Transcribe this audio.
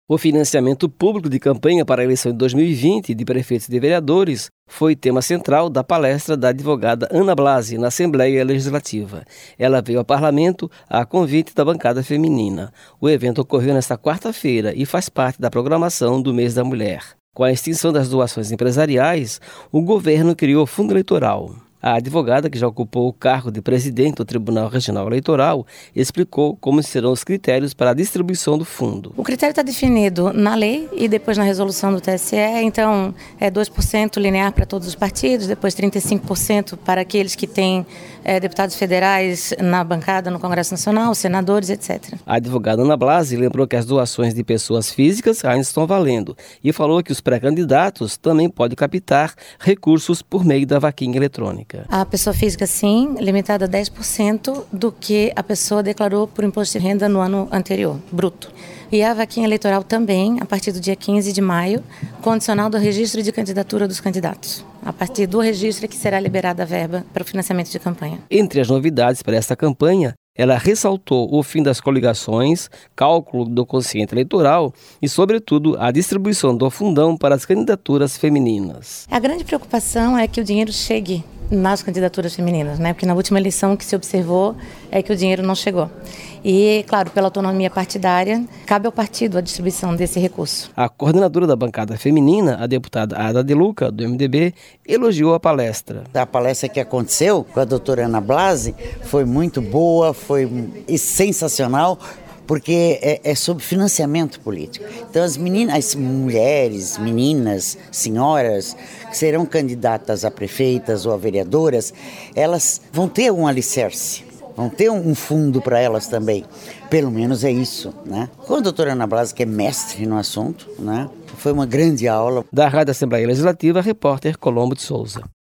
O financiamento público de campanha para a eleição de 2020 de prefeitos e de vereadores foi tema central da palestra da advogada Ana Blasi na Assembleia Legislativa. Ela veio ao parlamento a convite da bancada feminina. O evento ocorreu nesta quarta-feira e faz parte da programação do Mês da Mulher. Com a extinção das doações empresariais, o governo criou o fundo eleitoral. A advogada, que já ocupou o cargo de presidente do Tribunal Regional Eleitoral, explicou como serão os critérios para a distribuição do fundo. O critério está definido na lei e depois na resolução do TSE, então é 2% linear para todos os partidos, depois 35% para aqueles que têm deputados federais na bancada no Congresso Nacional, senadores, etc. A advogada Ana Blasi lembrou que as doações de pessoas físicas ainda estão valendo e falou que os pré-candidatos também podem captar recursos por meio da vaquinha eletrônica. A pessoa física, sim, limitada a 10% do que a pessoa declarou por imposto de renda no ano anterior, bruto. E a vaquinha eleitoral também, a partir do dia 15 de maio, condicional do registro de candidatura dos candidatos. A partir do registro é que será liberada a verba para o financiamento de campanha. Entre as novidades para esta campanha, ela ressaltou o fim das coligações, cálculo do quociente eleitoral e, sobretudo, a distribuição do fundão para as candidaturas femininas. A grande preocupação é que o dinheiro chegue nas candidaturas femininas, né? Porque na última eleição o que se observou é que o dinheiro não chegou. E, claro, pela autonomia partidária, cabe ao partido a distribuição desse recurso. A coordenadora da bancada feminina, a deputada Ada De Luca, do MDB, elogiou a palestra. A palestra que aconteceu com a doutora Ana Blasi foi muito boa, foi sensacional, porque é sobre financiamento político. Então as mulheres, meninas, senhoras que serão candidatas a prefeitas ou a vereadoras, elas vão ter um alicerce, vão ter um fundo para elas também. Pelo menos é isso, né? Com a doutora Ana Blasi, que é mestre no assunto, né? Foi uma grande aula. Da Rádio Assembleia Legislativa, repórter Colombo de Souza.